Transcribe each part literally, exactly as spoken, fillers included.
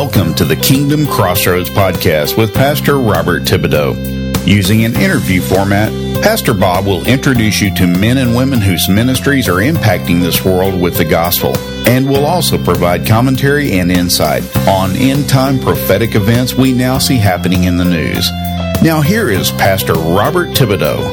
Welcome to the Kingdom Crossroads podcast with Pastor Robert Thibodeau. Using an interview format, Pastor Bob will introduce you to men and women whose ministries are impacting this world with the gospel, and will also provide commentary and insight on end-time prophetic events we now see happening in the news. Now here is Pastor Robert Thibodeau.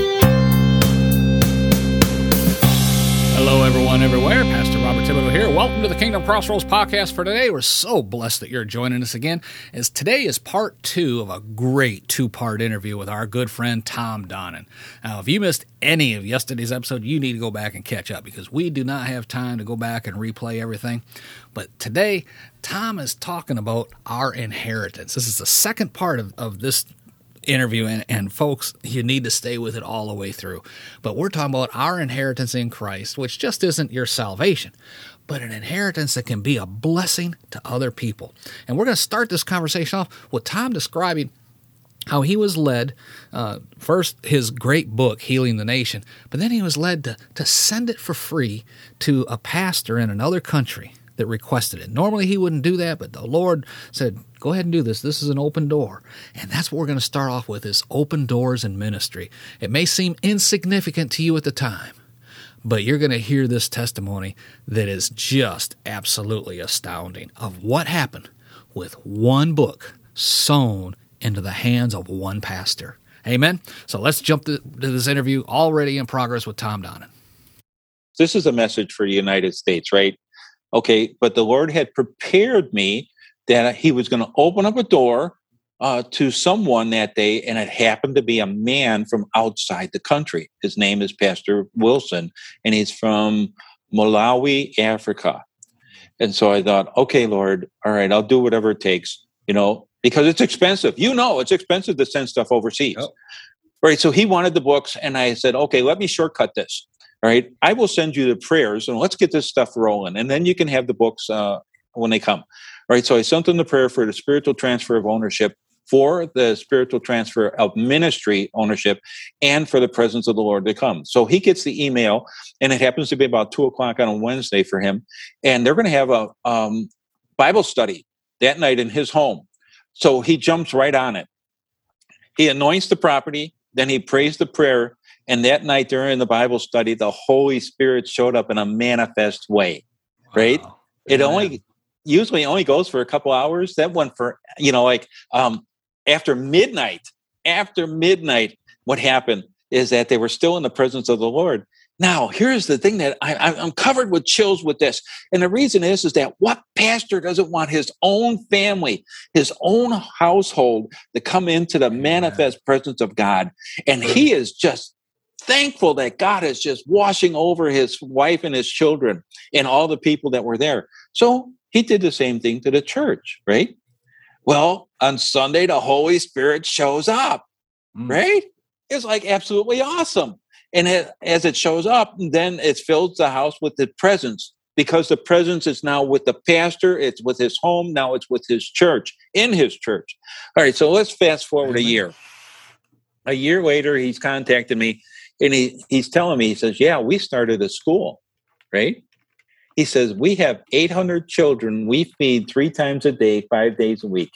Hello, everyone, everywhere. Pastor Robert Thibodeau here. Welcome to the Kingdom Crossroads podcast for today. We're so blessed that you're joining us again, as today is part two of a great two-part interview with our good friend Tom Donnan. Now, if you missed any of yesterday's episode, you need to go back and catch up, because we do not have time to go back and replay everything. But today, Tom is talking about our inheritance. This is the second part of, of this interview, and, and folks, you need to stay with it all the way through. But we're talking about our inheritance in Christ, which just isn't your salvation, but an inheritance that can be a blessing to other people. And we're going to start this conversation off with Tom describing how he was led, uh, first his great book, Healing the Nation, but then he was led to, to send it for free to a pastor in another country that requested it. Normally he wouldn't do that, but the Lord said, go ahead and do this. This is an open door. And that's what we're going to start off with, is open doors in ministry. It may seem insignificant to you at the time, but you're going to hear this testimony that is just absolutely astounding of what happened with one book sown into the hands of one pastor. Amen? So let's jump to, to this interview already in progress with Tom Donnan. This is a message for the United States, right? Okay, but the Lord had prepared me that he was going to open up a door uh, to someone that day, and it happened to be a man from outside the country. His name is Pastor Wilson, and he's from Malawi, Africa. And so I thought, okay, Lord, all right, I'll do whatever it takes, you know, because it's expensive. You know, it's expensive to send stuff overseas. Oh. Right, so he wanted the books, and I said, okay, let me shortcut this. All right, I will send you the prayers, and let's get this stuff rolling, and then you can have the books uh, when they come. All right, so I sent them the prayer for the spiritual transfer of ownership, for the spiritual transfer of ministry ownership, and for the presence of the Lord to come. So he gets the email, and it happens to be about two o'clock on a Wednesday for him, and they're going to have a um, Bible study that night in his home. So he jumps right on it. He anoints the property, then he prays the prayer, and that night during the Bible study, the Holy Spirit showed up in a manifest way, right? Wow. It Amen. only usually only goes for a couple hours. That went for, you know, like um, after midnight, after midnight, what happened is that they were still in the presence of the Lord. Now, here's the thing that I, I'm covered with chills with this. And the reason is, is that what pastor doesn't want his own family, his own household to come into the manifest presence of God? And he is just thankful that God is just washing over his wife and his children and all the people that were there. So he did the same thing to the church, right? Well, on Sunday, the Holy Spirit shows up, mm. right? It's like absolutely awesome. And it, as it shows up, then it fills the house with the presence, because the presence is now with the pastor, it's with his home, now it's with his church, in his church. All right, so let's fast forward a year. A year later, he's contacted me. And he, he's telling me, he says, yeah, we started a school, right? He says, we have eight hundred children we feed three times a day, five days a week.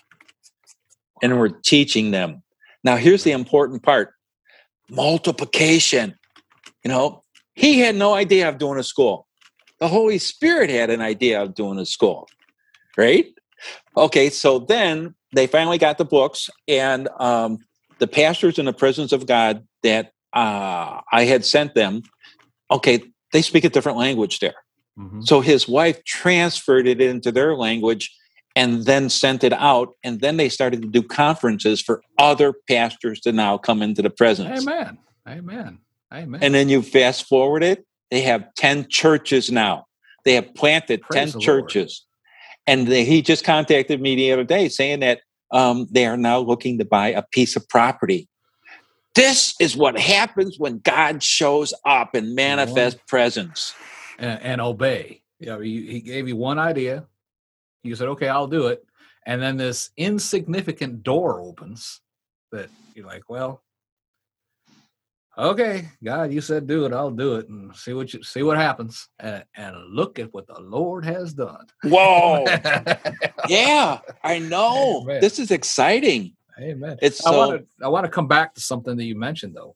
And we're teaching them. Now, here's the important part. Multiplication. You know, he had no idea of doing a school. The Holy Spirit had an idea of doing a school, right? Okay, so then they finally got the books, and um, the pastors in the presence of God that Uh, I had sent them, okay, they speak a different language there. Mm-hmm. So his wife transferred it into their language and then sent it out. And then they started to do conferences for other pastors to now come into the presence. Amen. Amen. Amen. And then you fast forward it, they have ten churches now. They have planted Praise ten churches. Lord. And they, he just contacted me the other day saying that um, they are now looking to buy a piece of property. This is what happens when God shows up in manifest presence. And, and obey. You know, he, he gave you one idea. You said, okay, I'll do it. And then this insignificant door opens that you're like, well, okay, God, you said do it, I'll do it, and see what you see what happens. And, and look at what the Lord has done. Whoa. Yeah. I know. Amen. This is exciting. Amen. It's I so. want to I want to come back to something that you mentioned though.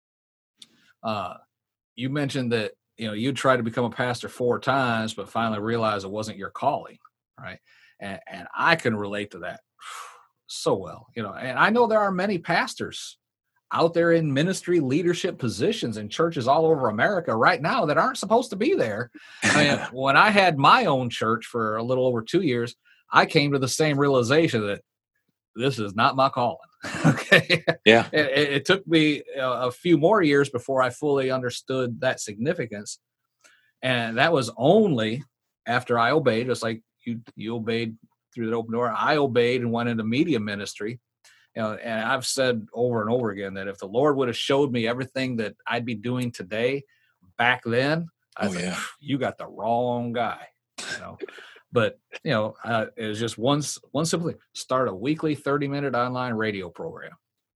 Uh, you mentioned that you know you tried to become a pastor four times, but finally realized it wasn't your calling, right? And, and I can relate to that so well, you know. And I know there are many pastors out there in ministry leadership positions in churches all over America right now that aren't supposed to be there. I mean, when I had my own church for a little over two years, I came to the same realization that this is not my calling. Okay. Yeah. It, it took me a, a few more years before I fully understood that significance. And that was only after I obeyed, just like you, you obeyed through the open door. I obeyed and went into media ministry. You know, and I've said over and over again that if the Lord would have showed me everything that I'd be doing today back then, I Oh, think yeah. you got the wrong guy. You know, but you know, uh, it was just one one simple thing: start a weekly thirty minute online radio program.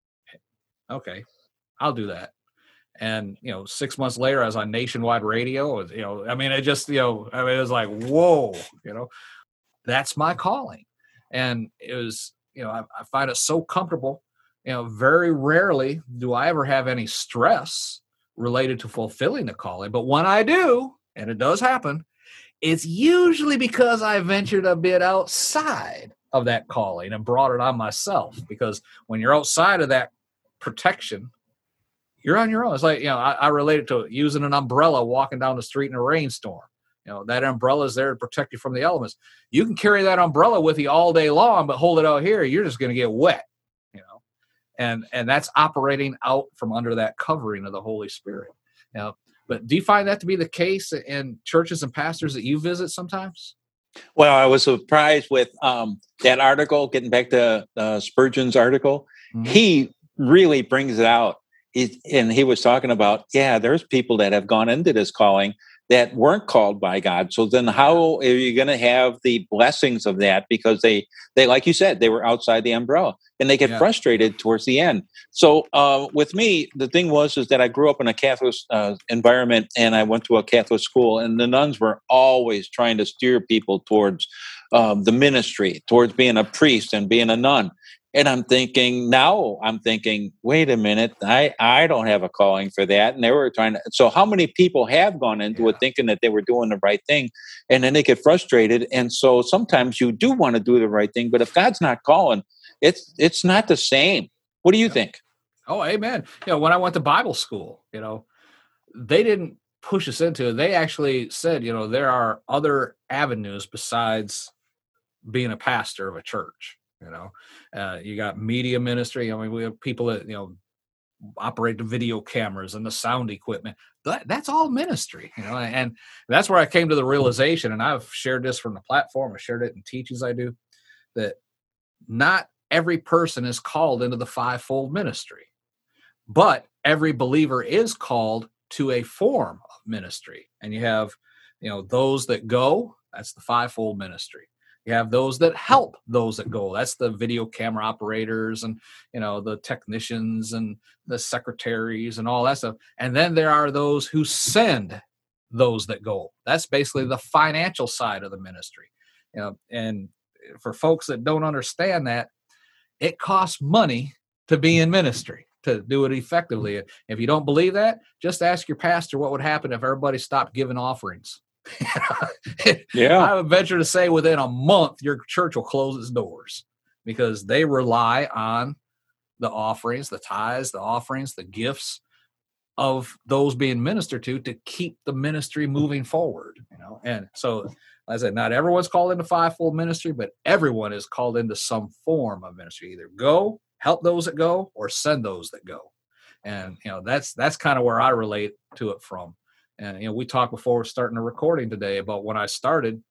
Okay, I'll do that. And you know, six months later, I was on nationwide radio. It was, you know, I mean, it just you know, I mean, it was like, whoa, you know, that's my calling, and it was. You know, I, I find it so comfortable. You know, very rarely do I ever have any stress related to fulfilling the calling. But when I do, and it does happen, it's usually because I ventured a bit outside of that calling and brought it on myself. Because when you're outside of that protection, you're on your own. It's like, you know, I, I relate it to using an umbrella walking down the street in a rainstorm. You know, that umbrella is there to protect you from the elements. You can carry that umbrella with you all day long, but hold it out here, you're just going to get wet, you know, and, and that's operating out from under that covering of the Holy Spirit. You know, but do you find that to be the case in churches and pastors that you visit sometimes? Well, I was surprised with um, that article, getting back to uh, Spurgeon's article. Mm-hmm. He really brings it out. He, and he was talking about, yeah, there's people that have gone into this calling that weren't called by God. So then how are you going to have the blessings of that? Because they, they, like you said, they were outside the umbrella and they get yeah. frustrated towards the end. So uh, with me, the thing was, is that I grew up in a Catholic uh, environment and I went to a Catholic school, and the nuns were always trying to steer people towards um, the ministry, towards being a priest and being a nun. And I'm thinking, now I'm thinking, wait a minute, I, I don't have a calling for that. And they were trying to, so how many people have gone into yeah. it thinking that they were doing the right thing, and then they get frustrated. And so sometimes you do want to do the right thing, but if God's not calling, it's, it's not the same. What do you yeah. think? Oh, amen. You know, when I went to Bible school, you know, they didn't push us into it. They actually said, you know, there are other avenues besides being a pastor of a church. You know, uh, you got media ministry. I mean, we have people that, you know, operate the video cameras and the sound equipment. That, that's all ministry, you know, and that's where I came to the realization, and I've shared this from the platform. I shared it in teachings I do, that not every person is called into the fivefold ministry, but every believer is called to a form of ministry. And you have, you know, those that go, that's the fivefold ministry. You have those that help those that go. That's the video camera operators and, you know, the technicians and the secretaries and all that stuff. And then there are those who send those that go. That's basically the financial side of the ministry. You know, and for folks that don't understand that, it costs money to be in ministry, to do it effectively. If you don't believe that, just ask your pastor what would happen if everybody stopped giving offerings. Yeah, I would venture to say within a month your church will close its doors, because they rely on the offerings, the tithes, the offerings, the gifts of those being ministered to to keep the ministry moving forward. You know, and so as I said, not everyone's called into fivefold ministry, but everyone is called into some form of ministry. Either go, help those that go, or send those that go. And you know, that's that's kind of where I relate to it from. And, you know, we talked before we're starting the recording today about when I started,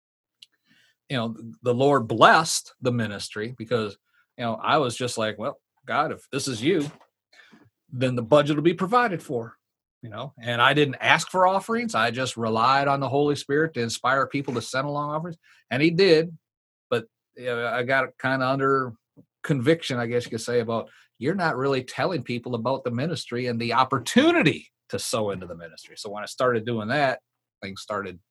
you know, the Lord blessed the ministry because, you know, I was just like, well, God, if this is you, then the budget will be provided for, you know, and I didn't ask for offerings. I just relied on the Holy Spirit to inspire people to send along offerings. And he did. But you know, I got kind of under conviction, I guess you could say, about you're not really telling people about the ministry and the opportunity to sow into the ministry. So when I started doing that, things started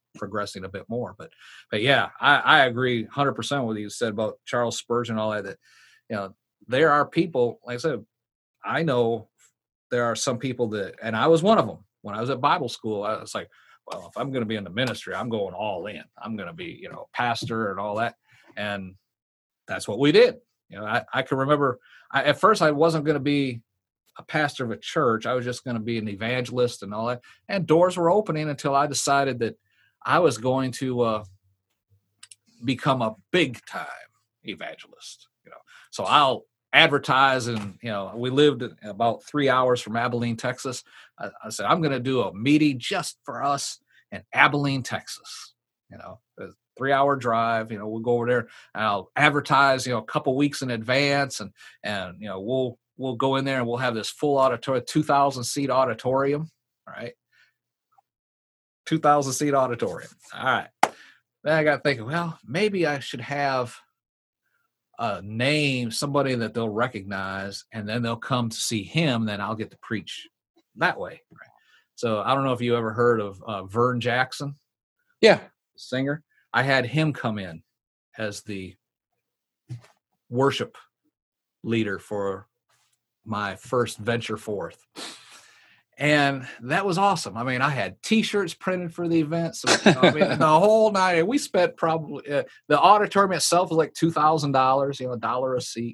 progressing a bit more. But, but yeah, I, I agree one hundred percent with you said about Charles Spurgeon and all that, that, you know, there are people, like I said, I know there are some people that, and I was one of them when I was at Bible school. I was like, well, if I'm going to be in the ministry, I'm going all in. I'm going to be, you know, pastor and all that. And that's what we did. You know, I, I can remember I, at first I wasn't going to be a pastor of a church. I was just going to be an evangelist and all that. And doors were opening until I decided that I was going to uh, become a big time evangelist. You know, so I'll advertise, and you know, we lived about three hours from Abilene, Texas. I, I said, I'm going to do a meeting just for us in Abilene, Texas. You know, a three hour drive. You know, we'll go over there and I'll advertise, you know, a couple weeks in advance, and and you know, we'll we'll go in there and we'll have this full auditorium, two thousand seat auditorium. All right, two thousand seat auditorium. All right. Then I got thinking, well, maybe I should have a name, somebody that they'll recognize, and then they'll come to see him. Then I'll get to preach that way. Right? So I don't know if you ever heard of uh, Vern Jackson. Yeah. Singer. I had him come in as the worship leader for my first venture forth. And that was awesome. I mean, I had T-shirts printed for the event. So, you know, I mean, the whole night, we spent probably, uh, the auditorium itself was like two thousand dollars, you know, a dollar a seat.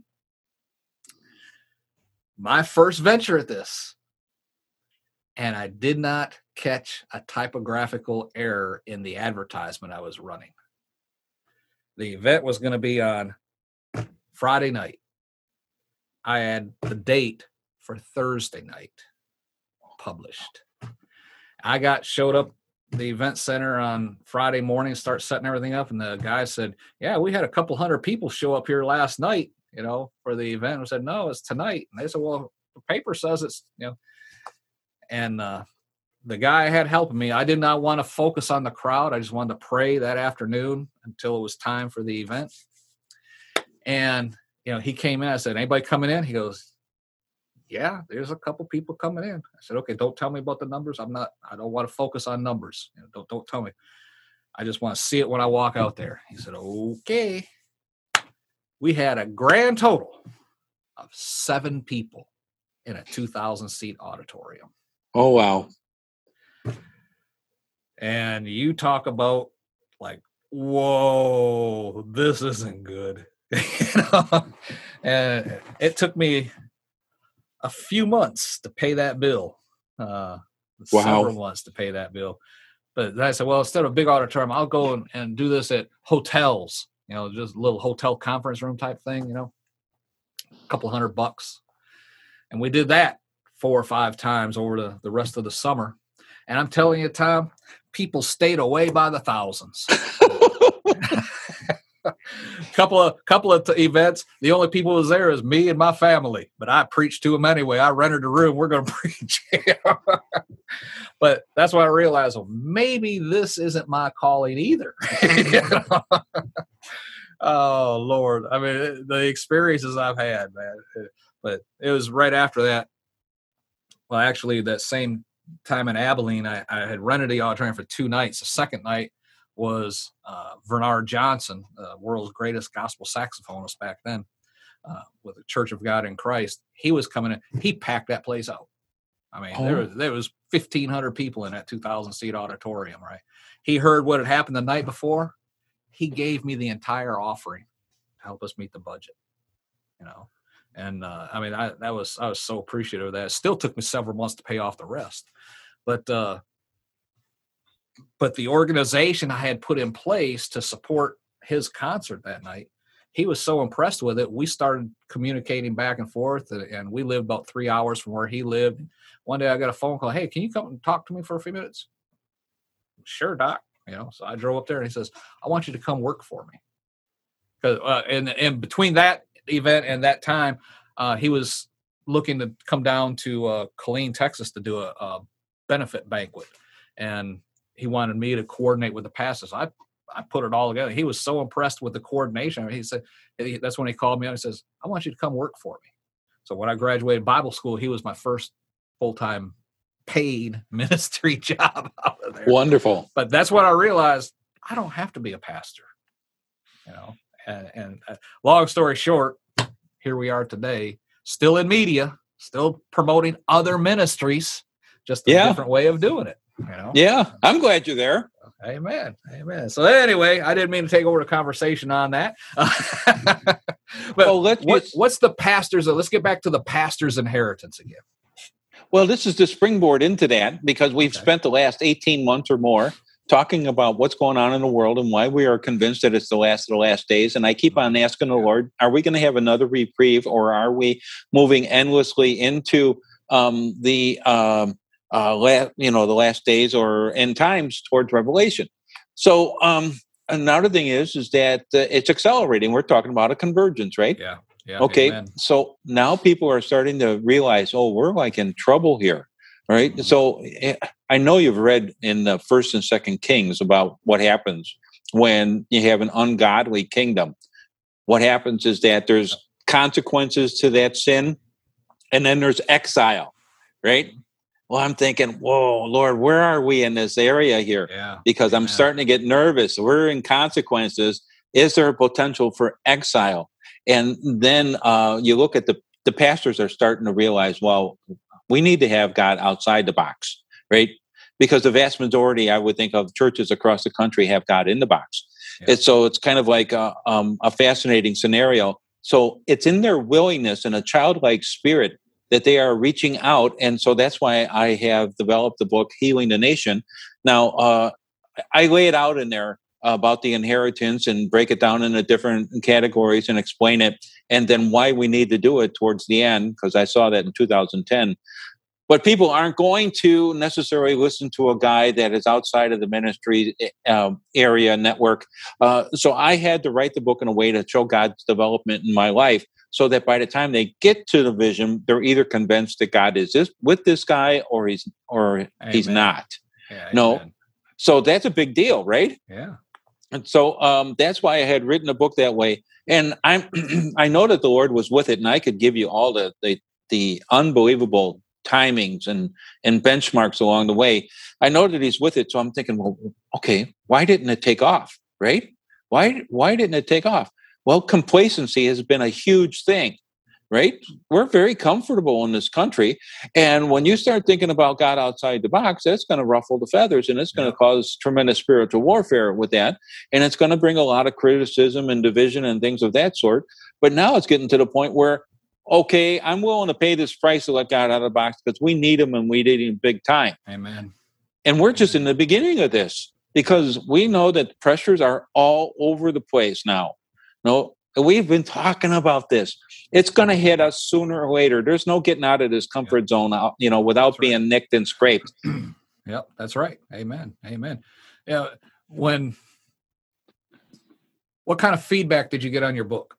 My first venture at this. And I did not catch a typographical error in the advertisement I was running. The event was going to be on Friday night. I had the date for Thursday night published. I got showed up at the event center on Friday morning, start setting everything up, and the guy said, yeah, we had a couple hundred people show up here last night, you know, for the event. I said, no, it's tonight. And they said, well, the paper says it's, you know, and uh, the guy had helping me. I did not want to focus on the crowd. I just wanted to pray that afternoon until it was time for the event. And, you know, he came in. I said, anybody coming in? He goes, yeah, there's a couple people coming in. I said, okay, don't tell me about the numbers. I'm not, I don't want to focus on numbers. You know, don't, don't tell me. I just want to see it when I walk out there. He said, okay. We had a grand total of seven people in a two thousand seat auditorium. Oh, wow. And you talk about like, whoa, this isn't good. You know? And it took me a few months to pay that bill. Uh, wow. Several months to pay that bill. But then I said, well, instead of a big auditorium, I'll go and, and do this at hotels, you know, just a little hotel conference room type thing, you know, a couple hundred bucks. And we did that four or five times over the, the rest of the summer. And I'm telling you, Tom, people stayed away by the thousands. couple of couple of t- events. The only people who was there is me and my family, but I preached to them anyway. I rented a room. We're going to preach. But that's why I realized, well, maybe this isn't my calling either. You know? Oh Lord! I mean, the experiences I've had, man. But it was right after that. Well, actually, that same time in Abilene, I, I had rented the auditorium for two nights. The second night was uh, Bernard Johnson, the world's greatest gospel saxophonist back then, uh, with the Church of God in Christ. He was coming in. He packed that place out. I mean, oh. there was there was fifteen hundred people in that two thousand seat auditorium, right? He heard what had happened the night before. He gave me the entire offering to help us meet the budget, you know. And uh, I mean, I that was I was so appreciative of that. It still took me several months to pay off the rest, but uh, but the organization I had put in place to support his concert that night, he was so impressed with it. We started communicating back and forth, and, and we lived about three hours from where he lived. One day I got a phone call. Hey, can you come and talk to me for a few minutes? Sure, Doc. You know, so I drove up there and he says, I want you to come work for me. Because uh, and, and between that event and that time, uh, he was looking to come down to uh, Killeen, Texas to do a, a benefit banquet. And he wanted me to coordinate with the pastors. I I put it all together. He was so impressed with the coordination. He said, he, that's when he called me and he says, I want you to come work for me. So when I graduated Bible school, he was my first full-time paid ministry job out of there. Wonderful. But that's what I realized. I don't have to be a pastor, you know. And, and uh, long story short, here we are today, still in media, still promoting other ministries, just a yeah. different way of doing it. You know? Yeah, I'm glad you're there. Amen. Amen. So anyway, I didn't mean to take over the conversation on that. but well, let's what, get, what's the pastor's? Let's get back to the pastor's inheritance again. Well, this is the springboard into that because we've okay. spent the last eighteen months or more talking about what's going on in the world and why we are convinced that it's the last of the last days. And I keep on asking the Lord, are we going to have another reprieve, or are we moving endlessly into um, the um, uh, last, you know, the last days or end times towards Revelation? So um, another thing is, is that uh, it's accelerating. We're talking about a convergence, right? Yeah. Yeah. Okay. Amen. So now people are starting to realize, oh, we're like in trouble here. Right. Mm-hmm. So I know you've read in the First and Second Kings about what happens when you have an ungodly kingdom. What happens is that there's consequences to that sin, and then there's exile. Right. Well, I'm thinking, whoa, Lord, where are we in this area here? Yeah. Because I'm Amen. starting to get nervous. We're in consequences. Is there a potential for exile? And then uh, you look at the, the pastors are starting to realize, well, we need to have God outside the box, right? Because the vast majority, I would think, of churches across the country have God in the box. Yeah. And so it's kind of like a, um, a fascinating scenario. So it's in their willingness and a childlike spirit that they are reaching out. And so that's why I have developed the book, Healing the Nation. Now, uh, I lay it out in there about the inheritance and break it down into different categories and explain it, and then why we need to do it towards the end, because I saw that in two thousand ten. But people aren't going to necessarily listen to a guy that is outside of the ministry uh, area network. Uh, so I had to write the book in a way to show God's development in my life, so that by the time they get to the vision, they're either convinced that God is this, with this guy, or he's or Amen. he's not. Yeah, no, so that's a big deal, right? Yeah. And so um, that's why I had written a book that way. And I'm, I know that the Lord was with it, and I could give you all the the, the unbelievable timings and, and benchmarks along the way. I know that He's with it, so I'm thinking, well, okay, why didn't it take off, right? Why why didn't it take off? Well, complacency has been a huge thing, right? We're very comfortable in this country, and when you start thinking about God outside the box, that's going to ruffle the feathers, and it's going to yeah. cause tremendous spiritual warfare with that, and it's going to bring a lot of criticism and division and things of that sort. But now it's getting to the point where, okay, I'm willing to pay this price to let God out of the box because we need Him, and we need Him big time. Amen. And we're just in the beginning of this, because we know that pressures are all over the place now. No. We've been talking about this. It's going to hit us sooner or later. There's no getting out of this comfort yep. zone, out, you know, without that's being right. nicked and scraped. Yep, that's right. Amen. Amen. Yeah. When, what kind of feedback did you get on your book?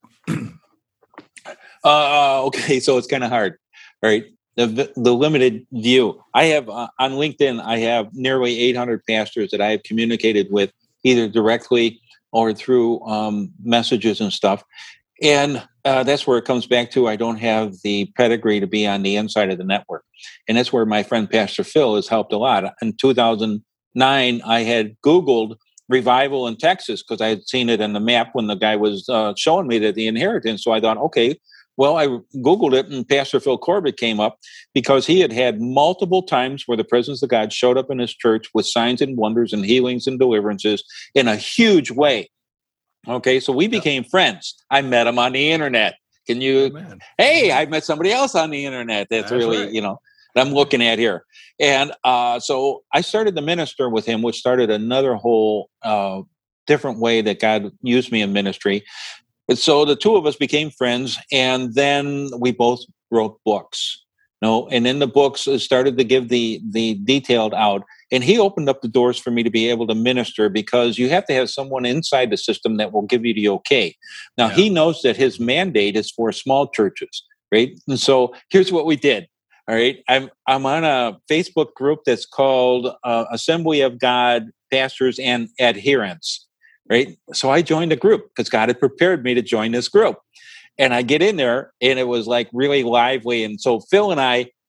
uh, okay, so it's kind of hard, right? The the limited view. I have uh, on LinkedIn. I have nearly eight hundred pastors that I have communicated with, either directly or through um, messages and stuff. And uh, that's where it comes back to, I don't have the pedigree to be on the inside of the network. And that's where my friend Pastor Phil has helped a lot. In two thousand nine, I had Googled revival in Texas because I had seen it on the map when the guy was uh, showing me that the inheritance. So I thought, okay, well, I Googled it, and Pastor Phil Corbett came up because he had had multiple times where the presence of God showed up in his church with signs and wonders and healings and deliverances in a huge way. Okay, so we became yep. friends. I met him on the internet. Can you? Oh, hey, I met somebody else on the internet. That's, that's really, right. you know, that I'm looking at here. And uh, so I started to minister with him, which started another whole uh, different way that God used me in ministry. And so the two of us became friends, and then we both wrote books. No, and in the books started to give the the detailed out, and he opened up the doors for me to be able to minister, because you have to have someone inside the system that will give you the okay. Now, yeah. he knows that his mandate is for small churches, right? And so here's what we did. All right, I'm I'm on a Facebook group that's called uh, Assembly of God Pastors and Adherents. Right. So I joined the group because God had prepared me to join this group. And I get in there, and it was like really lively. And so Phil and I,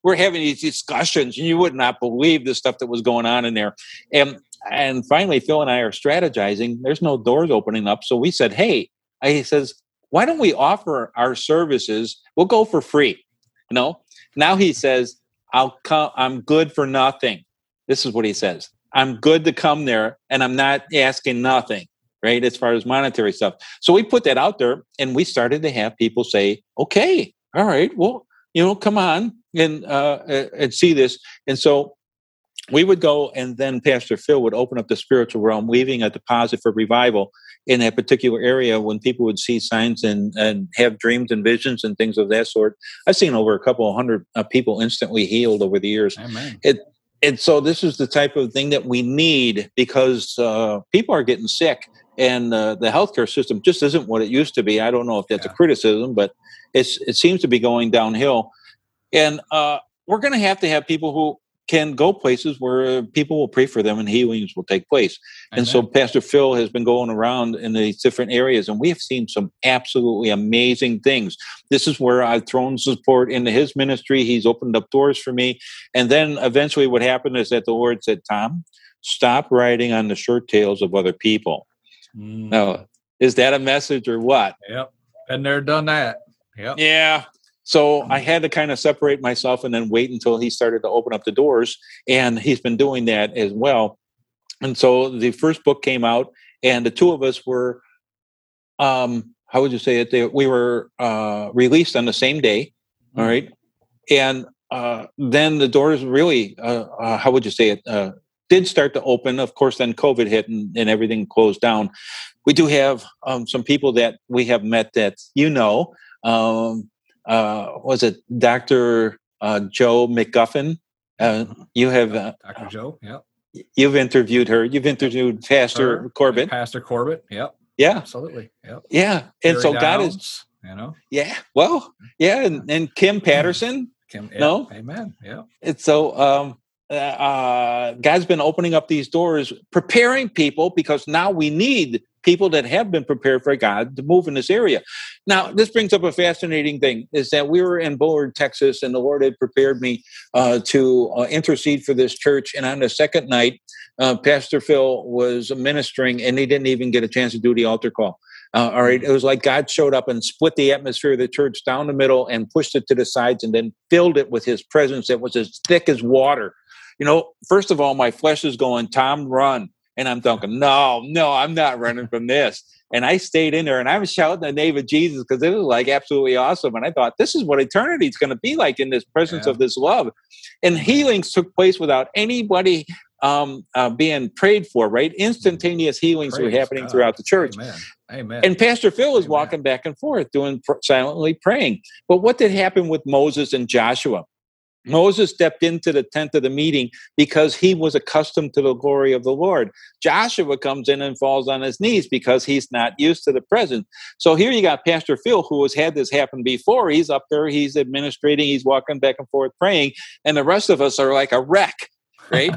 we're having these discussions, and you would not believe the stuff that was going on in there. And and finally, Phil and I are strategizing. There's no doors opening up, so we said, "Hey," he says, "why don't we offer our services? We'll go for free." You know. Now he says, "I'll come. I'm good for nothing." This is what he says. I'm good to come there, and I'm not asking nothing, right, as far as monetary stuff. So we put that out there, and we started to have people say, okay, all right, well, you know, come on and uh, and see this. And so we would go, and then Pastor Phil would open up the spiritual realm, leaving a deposit for revival in that particular area when people would see signs and, and have dreams and visions and things of that sort. I've seen over a couple of hundred uh, people instantly healed over the years. Amen. It, and so this is the type of thing that we need, because uh, people are getting sick, and uh, the healthcare system just isn't what it used to be. I don't know if that's yeah. a criticism, but it's it seems to be going downhill. And uh, we're going to have to have people who can go places where people will pray for them and healings will take place. Amen. And so Pastor Phil has been going around in these different areas, and we have seen some absolutely amazing things. This is where I've thrown support into his ministry. He's opened up doors for me. And then eventually what happened is that the Lord said, Tom, stop riding on the shirt tails of other people. Mm. Now, is that a message or what? Yep. And they're done that. Yep. Yeah. So I had to kind of separate myself and then wait until he started to open up the doors. And he's been doing that as well. And so the first book came out, and the two of us were, um, how would you say it? They, we were uh, released on the same day. All right. And uh, then the doors really, uh, uh, how would you say it, uh, did start to open. Of course, then COVID hit and, and everything closed down. We do have um, some people that we have met that, you know, um, Uh, was it Doctor Uh, Joe McGuffin? Uh, you have uh, Doctor Joe. Yeah. You've interviewed her. You've interviewed Pastor her, Corbett. Pastor Corbett. Yep. Yeah. Absolutely. Yep. Yeah. And Terry so Downs, God is, you know. Yeah. Well, yeah. And, and Kim Patterson. Kim. Yeah. No. Amen. Yeah. And so um, uh, God's been opening up these doors, preparing people, because now we need people that have been prepared for God to move in this area. Now, this brings up a fascinating thing, is that we were in Bullard, Texas, and the Lord had prepared me uh, to uh, intercede for this church. And on the second night, uh, Pastor Phil was ministering, and he didn't even get a chance to do the altar call. Uh, all right. It was like God showed up and split the atmosphere of the church down the middle and pushed it to the sides, and then filled it with his presence that was as thick as water. You know, first of all, my flesh is going, Tom, run. And I'm thinking, no, no, I'm not running from this. And I stayed in there, and I was shouting the name of Jesus, because it was like absolutely awesome. And I thought, this is what eternity is going to be like, in this presence yeah. of this love. And healings took place without anybody um, uh, being prayed for, right? Instantaneous healings Praise were happening God. Throughout the church. Amen. Amen. And Pastor Phil was Amen. Walking back and forth, doing silently praying. But what did happen with Moses and Joshua? Moses stepped into the tent of the meeting because he was accustomed to the glory of the Lord. Joshua comes in and falls on his knees because he's not used to the presence. So here you got Pastor Phil, who has had this happen before. He's up there, he's administrating, he's walking back and forth praying, and the rest of us are like a wreck, right?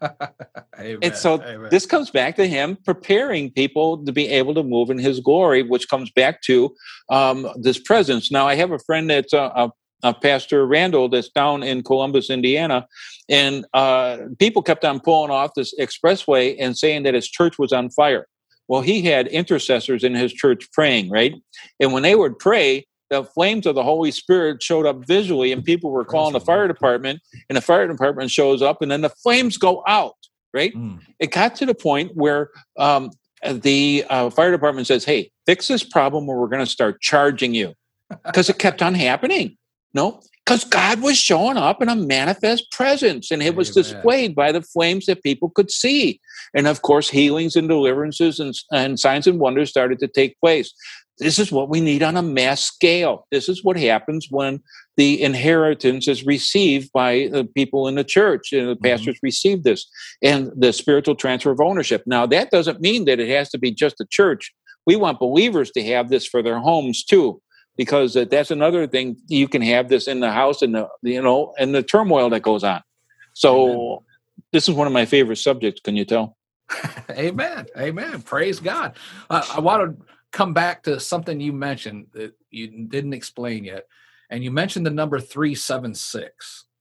Amen. And so Amen. This comes back to him preparing people to be able to move in his glory, which comes back to um, this presence. Now, I have a friend that's a, a Uh, Pastor Randall, that's down in Columbus, Indiana, and uh, people kept on pulling off this expressway and saying that his church was on fire. Well, he had intercessors in his church praying, right? And when they would pray, the flames of the Holy Spirit showed up visually, and people were calling the fire department, and the fire department shows up, and then the flames go out, right? Mm. It got to the point where um, the uh, fire department says, hey, fix this problem or we're going to start charging you, because it kept on happening. No, because God was showing up in a manifest presence, and it was Amen. Displayed by the flames that people could see. And of course, healings and deliverances and, and signs and wonders started to take place. This is what we need on a mass scale. This is what happens when the inheritance is received by the people in the church, and the pastors mm-hmm. receive this, and the spiritual transfer of ownership. Now, that doesn't mean that it has to be just a church. We want believers to have this for their homes too. Because that's another thing, you can have this in the house and the you know and the turmoil that goes on. So Amen. This is one of my favorite subjects. Can you tell? Amen. Amen. Praise God. Uh, I want to come back to something you mentioned that you didn't explain yet, and you mentioned the number three seven six.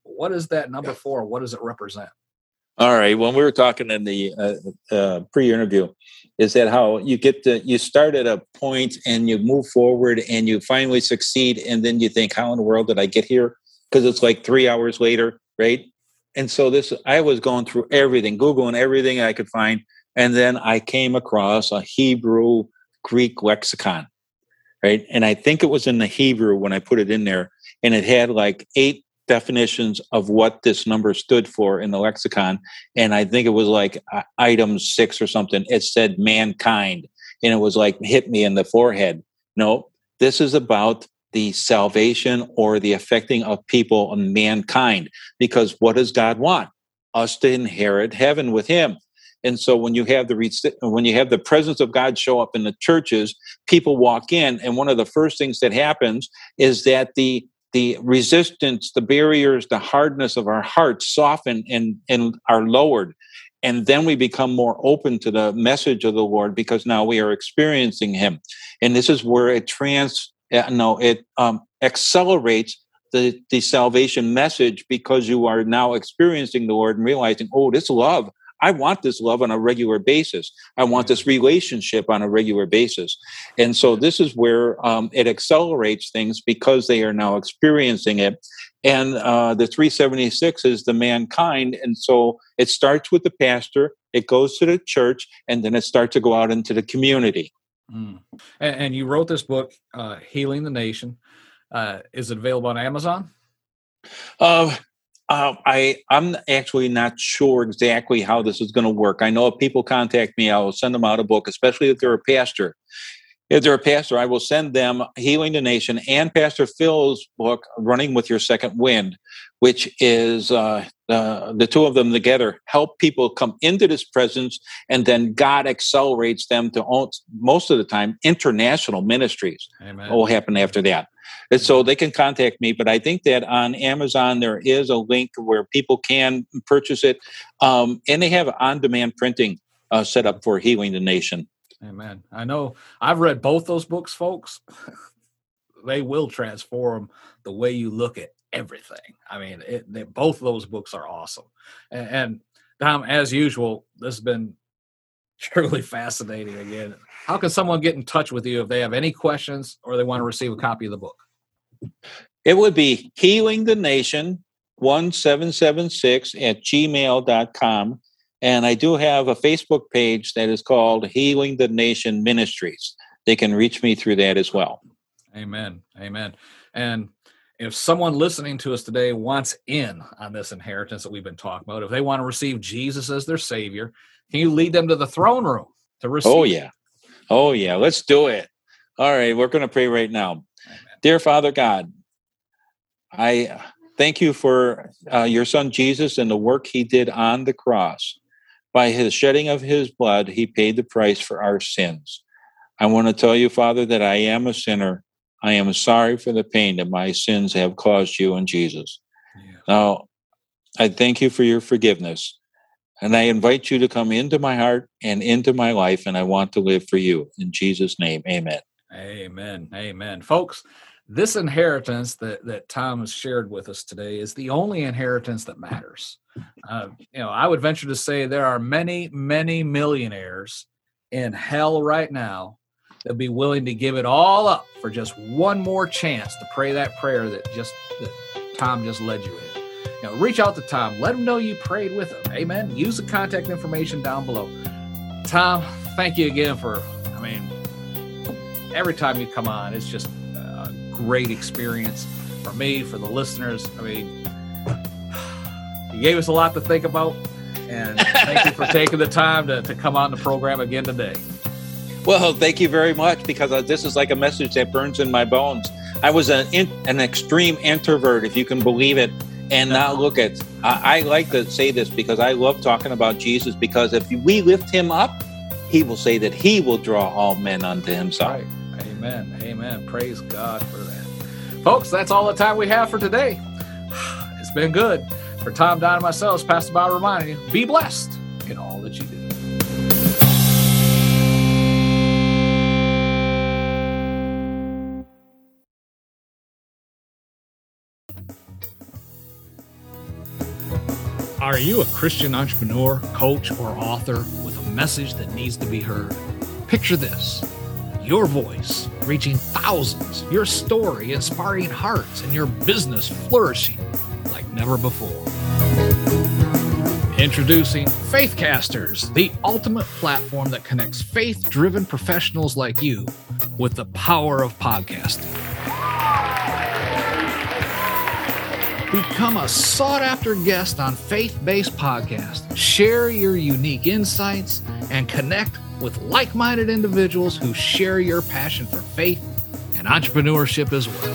What is that number four? What does it represent? All right. When we were talking in the uh, uh, pre-interview, is that how you get to, you start at a point and you move forward and you finally succeed. And then you think, how in the world did I get here? Because it's like three hours later, right? And so this, I was going through everything, Googling everything I could find. And then I came across a Hebrew Greek lexicon, right? And I think it was in the Hebrew when I put it in there, and it had like eight definitions of what this number stood for in the lexicon. And I think it was like uh, item six or something. It said mankind. And it was like, hit me in the forehead. No, this is about the salvation or the affecting of people and mankind. Because what does God want? Us to inherit heaven with him. And so when you have the when you have the presence of God show up in the churches, people walk in, and one of the first things that happens is that the the resistance, the barriers, the hardness of our hearts soften and, and are lowered. And then we become more open to the message of the Lord because now we are experiencing him. And this is where it trans, no, it um, accelerates the, the salvation message because you are now experiencing the Lord and realizing, oh, this love, I want this love on a regular basis. I want this relationship on a regular basis. And so this is where um, it accelerates things because they are now experiencing it. And uh, the three seventy-six is the mankind. And so it starts with the pastor, it goes to the church, and then it starts to go out into the community. Mm. And, and you wrote this book, uh, Healing the Nation. Uh, is it available on Amazon? Uh, Uh, I, I'm actually not sure exactly how this is going to work. I know if people contact me, I will send them out a book, especially if they're a pastor. If they're a pastor, I will send them Healing the Nation and Pastor Phil's book, Running with Your Second Wind, which is uh, uh, the two of them together help people come into this presence, and then God accelerates them to, own, most of the time, international ministries. Amen. What will happen after that? And so they can contact me, but I think that on Amazon there is a link where people can purchase it, um, and they have on-demand printing uh, set up for Healing the Nation. Amen. I know I've read both those books, folks. They will transform the way you look at everything. I mean, it, they, both of those books are awesome. And, and Tom, as usual, this has been truly fascinating again. How can someone get in touch with you if they have any questions or they want to receive a copy of the book? It would be Healing the Nation one seven seven six at gmail dot com. And I do have a Facebook page that is called Healing the Nation Ministries. They can reach me through that as well. Amen. Amen. And if someone listening to us today wants in on this inheritance that we've been talking about, if they want to receive Jesus as their Savior, can you lead them to the throne room to receive? Oh, yeah. Oh, yeah. Let's do it. All right. We're going to pray right now. Amen. Dear Father God, I thank you for uh, your son Jesus and the work he did on the cross. By his shedding of his blood, he paid the price for our sins. I want to tell you, Father, that I am a sinner. I am sorry for the pain that my sins have caused you and Jesus. Yeah. Now, I thank you for your forgiveness. And I invite you to come into my heart and into my life, and I want to live for you. In Jesus' name, amen. Amen. Amen. Folks, this inheritance that, that Tom has shared with us today is the only inheritance that matters. Uh, you know, I would venture to say there are many, many millionaires in hell right now that'd be willing to give it all up for just one more chance to pray that prayer that just that Tom just led you in. You know, reach out to Tom. Let him know you prayed with him. Amen. Use the contact information down below. Tom, thank you again for, I mean, every time you come on, it's just a great experience for me, for the listeners. I mean, you gave us a lot to think about, and thank you for taking the time to, to come on the program again today. Well, thank you very much, because this is like a message that burns in my bones. I was an in, an extreme introvert, if you can believe it, and now look at, I, I like to say this because I love talking about Jesus, because if we lift him up, he will say that he will draw all men unto himself. Right. Amen. Amen. Praise God for that. Folks, that's all the time we have for today. It's been good. For Tom, Don, and myself, Pastor Bob reminding you, be blessed in all that you do. Are you a Christian entrepreneur, coach, or author with a message that needs to be heard? Picture this: your voice reaching thousands, your story inspiring hearts, and your business flourishing like never before. Introducing Faithcasters, the ultimate platform that connects faith-driven professionals like you with the power of podcasting. Become a sought-after guest on faith-based podcasts, share your unique insights, and connect with like-minded individuals who share your passion for faith and entrepreneurship as well.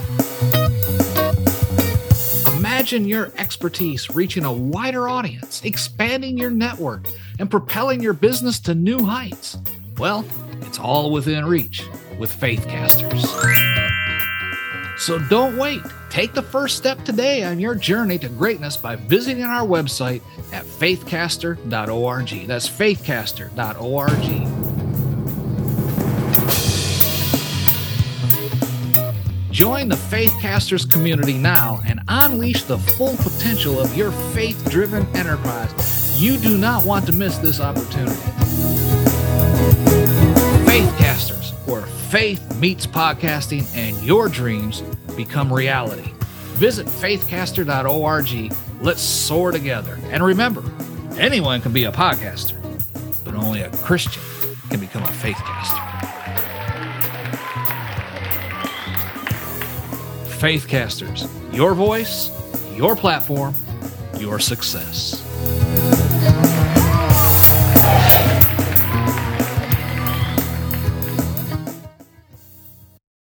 Imagine your expertise reaching a wider audience, expanding your network, and propelling your business to new heights. Well, it's all within reach with Faithcasters. So don't wait. Take the first step today on your journey to greatness by visiting our website at faithcaster dot org. That's faithcaster dot org. Join the Faithcasters community now and unleash the full potential of your faith-driven enterprise. You do not want to miss this opportunity. Faithcasters, where faith meets podcasting and your dreams become reality. Visit faithcaster dot org. Let's soar together. And remember, anyone can be a podcaster, but only a Christian can become a Faithcaster. Faithcasters, your voice, your platform, your success.